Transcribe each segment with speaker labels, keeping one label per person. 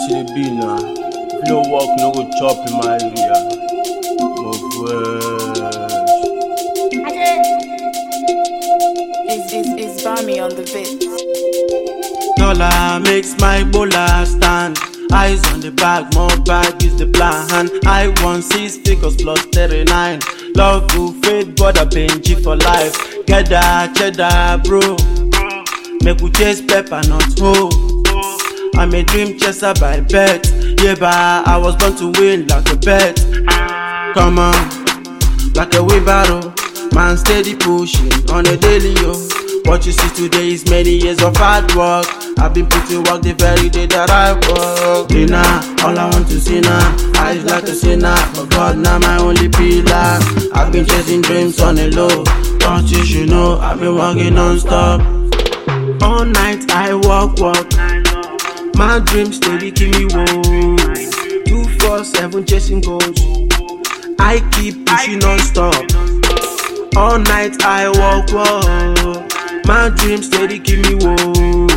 Speaker 1: as it be now. If no work, no go chop in my area. Move
Speaker 2: It's Bami on the beat.
Speaker 3: Dollar makes my bowler stand. Eyes on the bag, more bag is the plan. I want 6 figures plus 39. Love will fade, but I Benji for life. Get that cheddar, bro. Make we chase pepper, not hoe. I'm a dream chaser by bet. Yeah, but I was born to win like a bet. Come on, like a wheelbarrow. Man steady pushing on a daily, yo. What you see today is many years of hard work. I've been putting work the very day that I work. Dinner, all I want to see now. Eyes like a sinner, but God now my only pillar. I've been chasing dreams on a low. Don't you should know, I've been working non-stop. All night I walk. My dreams steady keep me woe. 247 chasing goals. I keep pushing non-stop. All night I walk. My dreams steady keep me woe.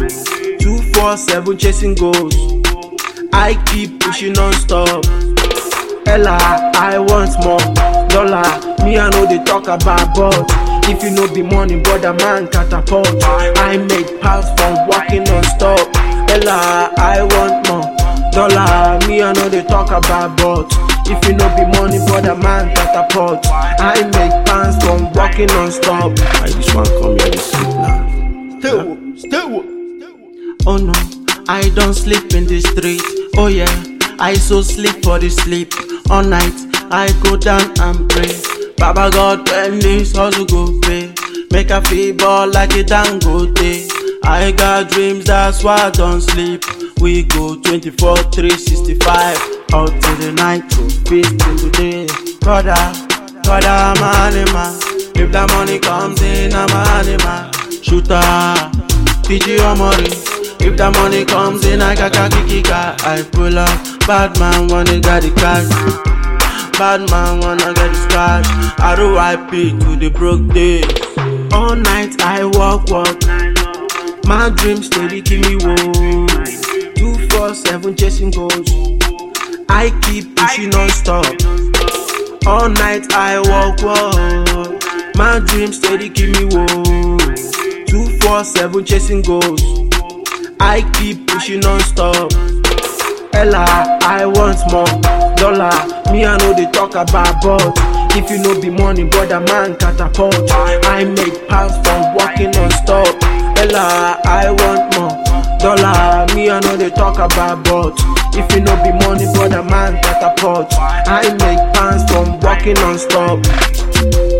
Speaker 3: 247 chasing goals. I keep pushing non-stop. Ella, I want more dollar. Me I know they talk about but if you know the money, brother man catapult. I make pounds from working non-stop. Ella, I want more dollar. Me I know they talk about but if you know the money, brother man catapult. I make pounds from working non-stop.
Speaker 1: I just want to come here to sleep now. Stay.
Speaker 3: Oh no, I don't sleep in the street. Oh yeah, I so sleep for the sleep. All night, I go down and pray. Baba God, when this hustle go pay, make a feel ball like a Dangote. I got dreams, that's why I don't sleep. We go 24, 365, out to the night, to feast in the day. Brother, I'm an animal. If the money comes in, I'm an animal. Shooter, PG Omori. If the money comes in, I got kika. I pull up, bad man wanna get the cash. Bad man wanna get the scratch. RIP to the broke days. All night I walk. My dreams steady keep me woe. 247 chasing goals. I keep pushing non-stop. All night I walk. My dreams steady keep me woe. 247 chasing goals. I keep pushing non-stop. Ella, I want more dollar. Me I know they talk about but if you know the money, brother man catapult. I make pounds from working non-stop. Ella, I want more dollar. Me I know they talk about but if you know the money, brother man catapult. I make pounds from working non-stop.